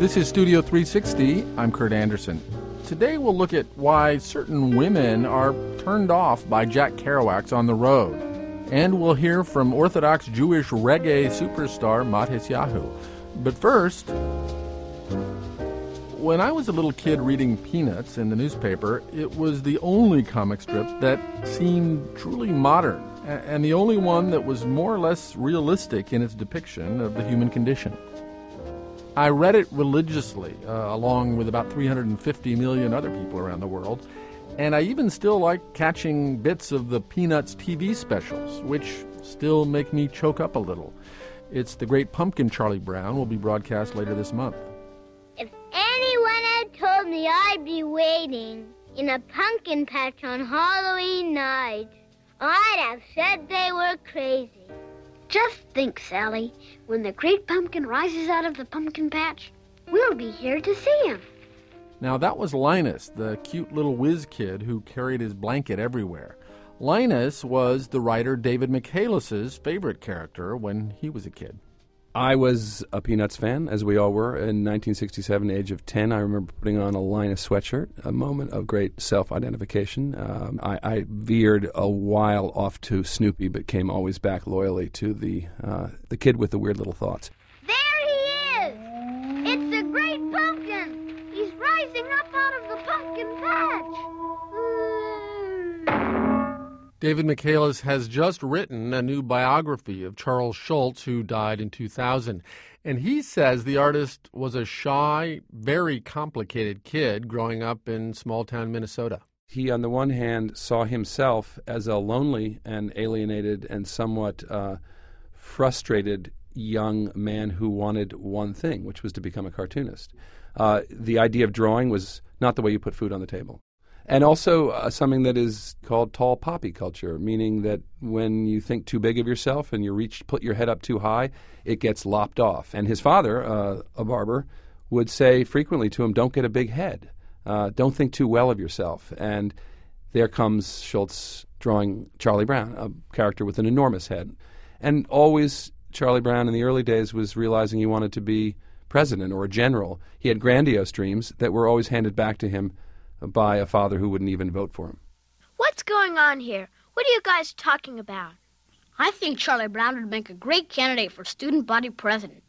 This is Studio 360. I'm Kurt Anderson. Today we'll look at why certain women are turned off by Jack Kerouac's On the Road. And we'll hear from Orthodox Jewish reggae superstar Matisyahu. But first, when I was a little kid reading Peanuts in the newspaper, it was the only comic strip that seemed truly modern, and the only one that was more or less realistic in its depiction of the human condition. I read it religiously, along with about 350 million other people around the world, and I even still like catching bits of the Peanuts TV specials, which still make me choke up a little. It's The Great Pumpkin, Charlie Brown, will be broadcast later this month. If anyone had told me I'd be waiting in a pumpkin patch on Halloween night, I'd have said they were crazy. Just think, Sally, when the great pumpkin rises out of the pumpkin patch, we'll be here to see him. Now, that was Linus, the cute little whiz kid who carried his blanket everywhere. Linus was the writer David Michaelis' favorite character when he was a kid. I was a Peanuts fan, as we all were. In 1967, age of 10, I remember putting on a Linus sweatshirt, a moment of great self-identification. I veered a while off to Snoopy, but came always back loyally to the kid with the weird little thoughts. There he is! It's the great pumpkin! He's rising up out of the pumpkin patch! David Michaelis has just written a new biography of Charles Schulz, who died in 2000. And he says the artist was a shy, very complicated kid growing up in small-town Minnesota. He, on the one hand, saw himself as a lonely and alienated and somewhat frustrated young man who wanted one thing, which was to become a cartoonist. The idea of drawing was not the way you put food on the table. And also something that is called tall poppy culture, meaning that when you think too big of yourself and put your head up too high, it gets lopped off. And his father, a barber, would say frequently to him, don't get a big head. Don't think too well of yourself. And there comes Schulz drawing Charlie Brown, a character with an enormous head. And always Charlie Brown in the early days was realizing he wanted to be president or a general. He had grandiose dreams that were always handed back to him by a father who wouldn't even vote for him. What's going on here? What are you guys talking about? I think Charlie Brown would make a great candidate for student body president.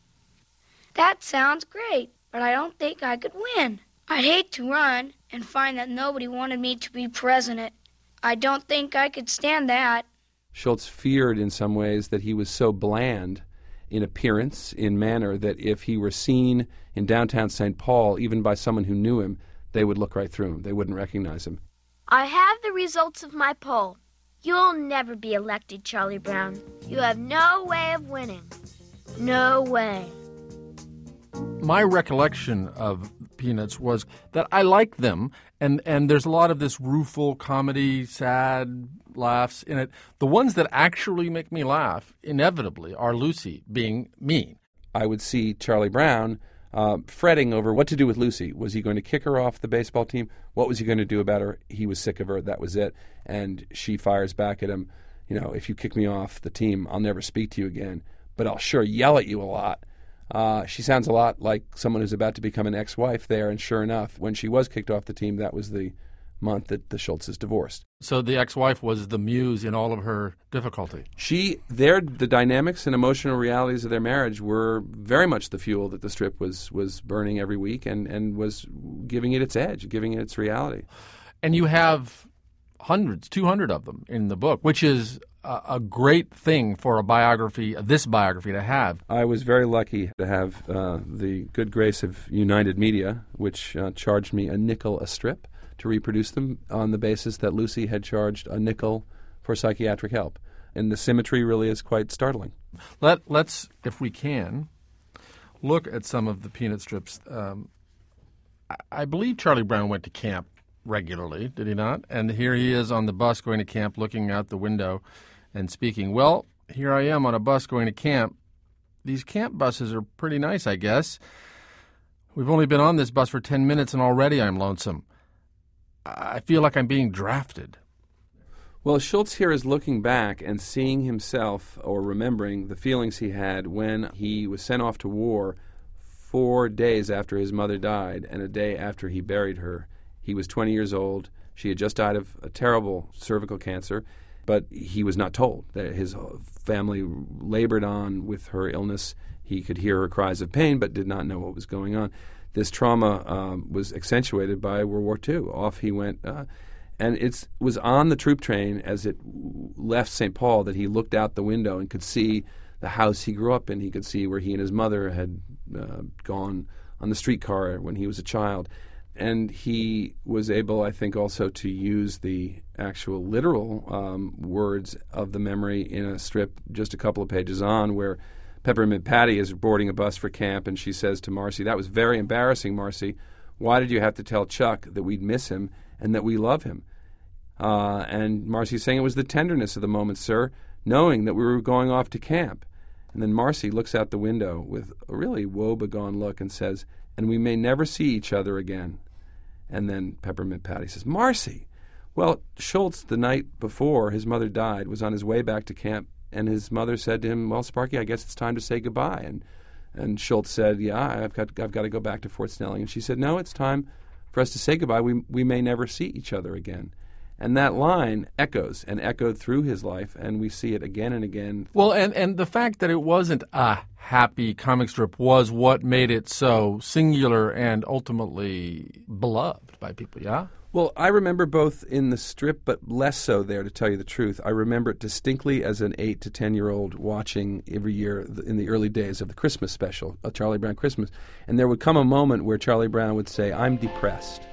That sounds great, but I don't think I could win. I'd hate to run and find that nobody wanted me to be president. I don't think I could stand that. Schulz feared in some ways that he was so bland in appearance, in manner, that if he were seen in downtown St. Paul, even by someone who knew him, they would look right through him. They wouldn't recognize him. I have the results of my poll. You'll never be elected, Charlie Brown. You have no way of winning. No way. My recollection of Peanuts was that I liked them, and there's a lot of this rueful comedy, sad laughs in it. The ones that actually make me laugh, inevitably, are Lucy being mean. I would see Charlie Brown fretting over what to do with Lucy. Was he going to kick her off the baseball team? What was he going to do about her? He was sick of her. That was it. And she fires back at him, if you kick me off the team, I'll never speak to you again, but I'll sure yell at you a lot. She sounds a lot like someone who's about to become an ex-wife there, and sure enough, when she was kicked off the team, that was the month that the Schultzes divorced. So the ex-wife was the muse in all of her difficulty. The dynamics and emotional realities of their marriage were very much the fuel that the strip was burning every week and was giving it its edge, giving it its reality. And you have hundreds, 200 of them in the book, which is a great thing for this biography to have. I was very lucky to have the good grace of United Media, which charged me a nickel a strip to reproduce them on the basis that Lucy had charged a nickel for psychiatric help. And the symmetry really is quite startling. Let's, if we can, look at some of the Peanut strips. I believe Charlie Brown went to camp regularly, did he not? And here he is on the bus going to camp, looking out the window and speaking. Well, here I am on a bus going to camp. These camp buses are pretty nice, I guess. We've only been on this bus for 10 minutes and already I'm lonesome. I feel like I'm being drafted. Well, Schulz here is looking back and seeing himself or remembering the feelings he had when he was sent off to war 4 days after his mother died and a day after he buried her. He was 20 years old. She had just died of a terrible cervical cancer, but he was not told. That his family labored on with her illness. He could hear her cries of pain, but did not know what was going on. This trauma was accentuated by World War II. Off he went, and it was on the troop train as it left St. Paul that he looked out the window and could see the house he grew up in. He could see where he and his mother had gone on the streetcar when he was a child. And he was able, I think, also to use the actual literal words of the memory in a strip just a couple of pages on, where Peppermint Patty is boarding a bus for camp, and she says to Marcy, "That was very embarrassing, Marcy. Why did you have to tell Chuck that we'd miss him and that we love him?" And Marcy's saying, "It was the tenderness of the moment, sir, knowing that we were going off to camp." And then Marcy looks out the window with a really woe-begone look and says, "And we may never see each other again." And then Peppermint Patty says, "Marcy!" Well, Schultz, the night before his mother died, was on his way back to camp, and his mother said to him, "Well, Sparky, I guess it's time to say goodbye." And Schultz said, "Yeah, I've got to go back to Fort Snelling." And she said, "No, it's time for us to say goodbye. We may never see each other again." And that line echoes and echoed through his life, and we see it again and again. Well, and the fact that it wasn't a happy comic strip was what made it so singular and ultimately beloved by people, yeah? Well, I remember both in the strip, but less so there, to tell you the truth. I remember it distinctly as an 8 to 10-year-old watching every year in the early days of the Christmas special, a Charlie Brown Christmas. And there would come a moment where Charlie Brown would say, "I'm depressed."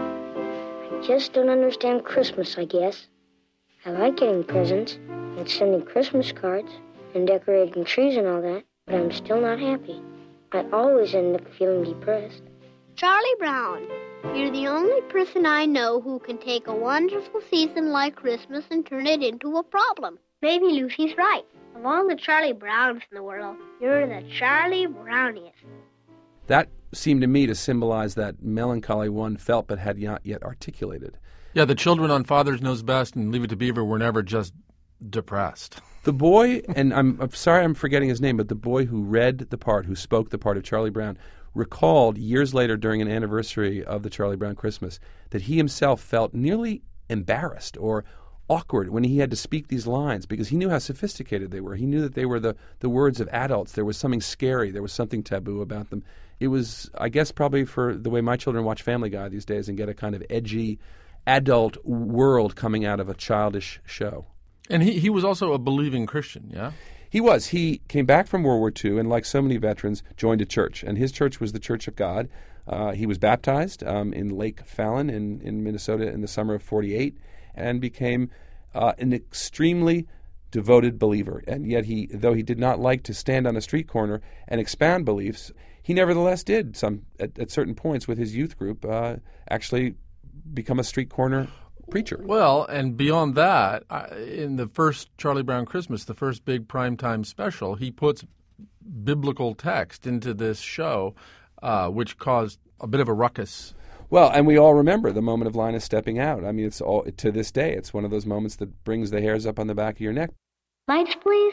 Just don't understand Christmas, I guess. I like getting presents and sending Christmas cards and decorating trees and all that, but I'm still not happy. I always end up feeling depressed. Charlie Brown, you're the only person I know who can take a wonderful season like Christmas and turn it into a problem. Maybe Lucy's right. Of all the Charlie Browns in the world, you're the Charlie Browniest. That seemed to me to symbolize that melancholy one felt but had not yet articulated. Yeah, the children on Father's Knows Best and Leave It to Beaver were never just depressed. The boy, and I'm sorry I'm forgetting his name, but the boy who read the part, who spoke the part of Charlie Brown, recalled years later during an anniversary of the Charlie Brown Christmas that he himself felt nearly embarrassed or awkward when he had to speak these lines because he knew how sophisticated they were. He knew that they were the words of adults. There was something scary. There was something taboo about them. It was, I guess, probably for the way my children watch Family Guy these days and get a kind of edgy adult world coming out of a childish show. And he was also a believing Christian, yeah? He was. He came back from World War II and, like so many veterans, joined a church. And his church was the Church of God. He was baptized in Lake Fallon in Minnesota in the summer of 1948 and became an extremely devoted believer. And yet, though he did not like to stand on a street corner and expound beliefs, he nevertheless did at certain points with his youth group actually become a street corner preacher. Well, and beyond that, in the first Charlie Brown Christmas, the first big primetime special, he puts biblical text into this show, which caused a bit of a ruckus. Well, and we all remember the moment of Linus stepping out. I mean, it's all to this day. It's one of those moments that brings the hairs up on the back of your neck. Lights, please.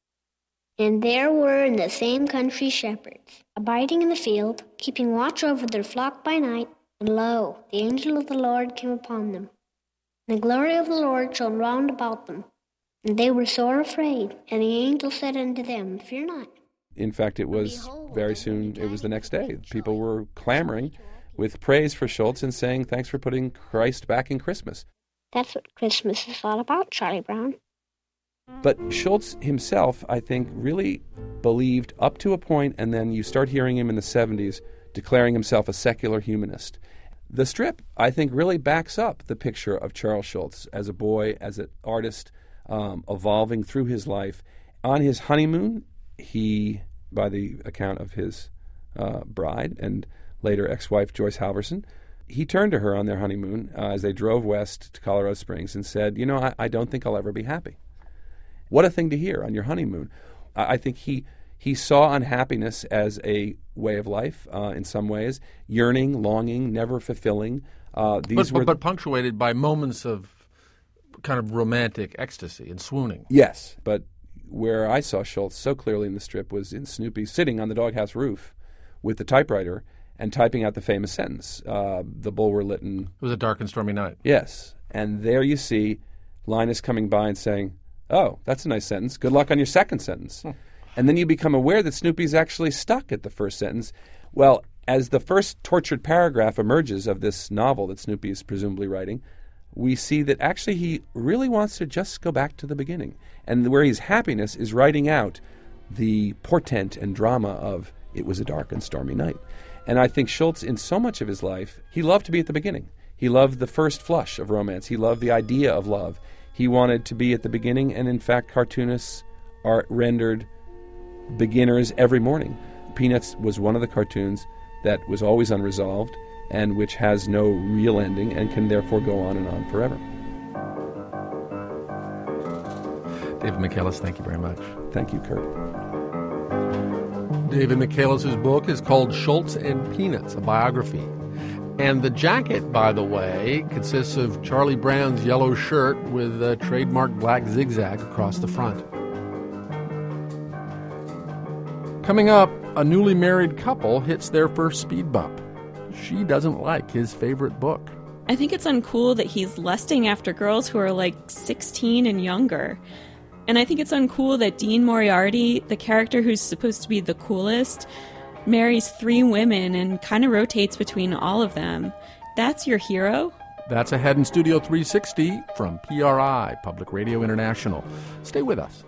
And there were in the same country shepherds, abiding in the field, keeping watch over their flock by night. And lo, the angel of the Lord came upon them. And the glory of the Lord shone round about them. And they were sore afraid. And the angel said unto them, Fear not. In fact, it was very soon, it was the next day. People were clamoring with praise for Schultz and saying, thanks for putting Christ back in Christmas. That's what Christmas is all about, Charlie Brown. But Schultz himself, I think, really believed up to a point, and then you start hearing him in the 70s declaring himself a secular humanist. The strip, I think, really backs up the picture of Charles Schultz as a boy, as an artist, evolving through his life. On his honeymoon, he, by the account of his bride and later ex-wife Joyce Halverson, he turned to her on their honeymoon as they drove west to Colorado Springs and said, I don't think I'll ever be happy. What a thing to hear on your honeymoon. I think he saw unhappiness as a way of life in some ways, yearning, longing, never fulfilling. But punctuated by moments of kind of romantic ecstasy and swooning. Yes, but where I saw Schultz so clearly in the strip was in Snoopy sitting on the doghouse roof with the typewriter and typing out the famous sentence, the Bulwer Lytton. It was a dark and stormy night. Yes. And there you see Linus coming by and saying, oh, that's a nice sentence. Good luck on your second sentence. And then you become aware that Snoopy's actually stuck at the first sentence. Well, as the first tortured paragraph emerges of this novel that Snoopy is presumably writing, we see that actually he really wants to just go back to the beginning. And where his happiness is writing out the portent and drama of it was a dark and stormy night. And I think Schulz, in so much of his life, he loved to be at the beginning. He loved the first flush of romance. He loved the idea of love. He wanted to be at the beginning, and in fact, cartoonists are rendered beginners every morning. Peanuts was one of the cartoons that was always unresolved and which has no real ending and can therefore go on and on forever. David Michaelis, thank you very much. Thank you, Kurt. David Michaelis' book is called Schulz and Peanuts, a biography. And the jacket, by the way, consists of Charlie Brown's yellow shirt with a trademark black zigzag across the front. Coming up, a newly married couple hits their first speed bump. She doesn't like his favorite book. I think it's uncool that he's lusting after girls who are like 16 and younger. And I think it's uncool that Dean Moriarty, the character who's supposed to be the coolest, marries 3 women and kind of rotates between all of them. That's your hero? That's ahead in Studio 360 from PRI, Public Radio International. Stay with us.